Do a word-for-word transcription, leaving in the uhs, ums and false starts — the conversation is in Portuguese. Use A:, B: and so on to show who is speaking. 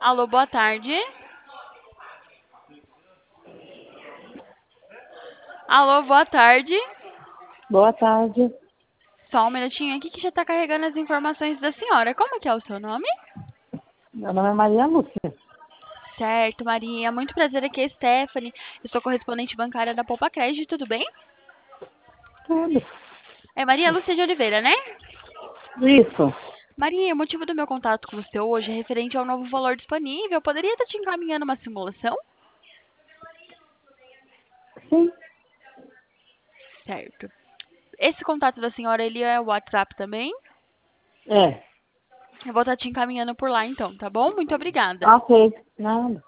A: Alô, boa tarde. Alô, boa tarde.
B: Boa tarde.
A: Só um minutinho aqui que já está carregando as informações da senhora. Como que é o seu nome?
B: Meu nome é Maria Lúcia.
A: Certo, Maria. Muito prazer, aqui é Stephanie. Eu sou correspondente bancária da Poupa Crédito, tudo bem?
B: Tudo.
A: É Maria Lúcia de Oliveira, né?
B: Isso.
A: Maria, o motivo do meu contato com você hoje é referente ao novo valor disponível. Poderia estar te encaminhando uma simulação?
B: Sim.
A: Certo. Esse contato da senhora, ele é o WhatsApp também?
B: É.
A: Eu vou estar te encaminhando por lá então, tá bom? Muito obrigada.
B: Ok. Nada.